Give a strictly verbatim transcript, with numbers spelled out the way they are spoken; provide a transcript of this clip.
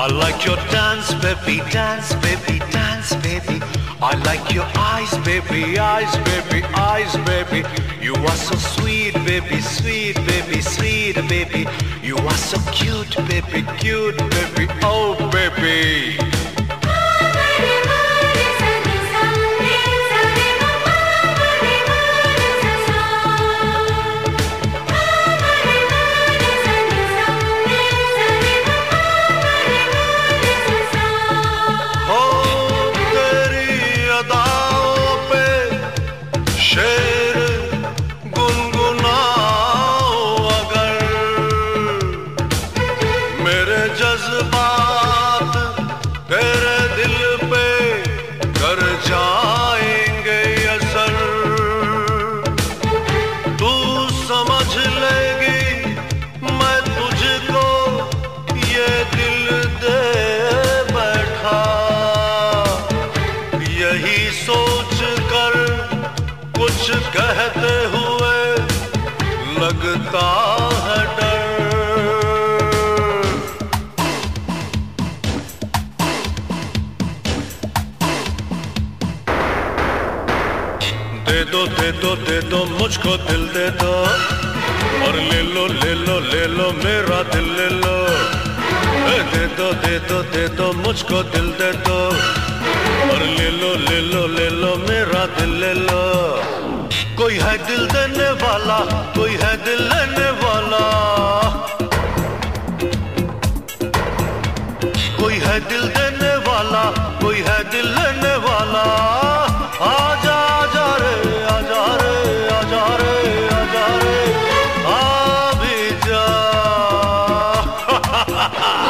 I like your dance, baby, dance, baby, dance, baby. I like your eyes, baby, eyes, baby, eyes, baby. You are so sweet, baby, sweet, baby, sweet, baby. You are so cute, baby, cute, baby, oh, baby. जज्बात तेरे दिल पे कर जाएंगे असर, तू समझ लेगी मैं तुझको ये दिल दे बैठा। यही सोच कर कुछ कहते हुए लगता है डर। दे दो दे दो दे दो मुझको दिल दे दो, और ले लो ले लो ले लो मेरा दिल ले लो। दे दो दे दो दे दो मुझको दिल दे दो, और ले लो ले लो ले लो मेरा दिल ले लो। कोई है दिल देने वाला, कोई है दिल लेने वाला, कोई है दिल देने वाला, कोई है दिल लेने वाला। आजा आजा रे आजा रे आजा रे आजा रे आ भी जा।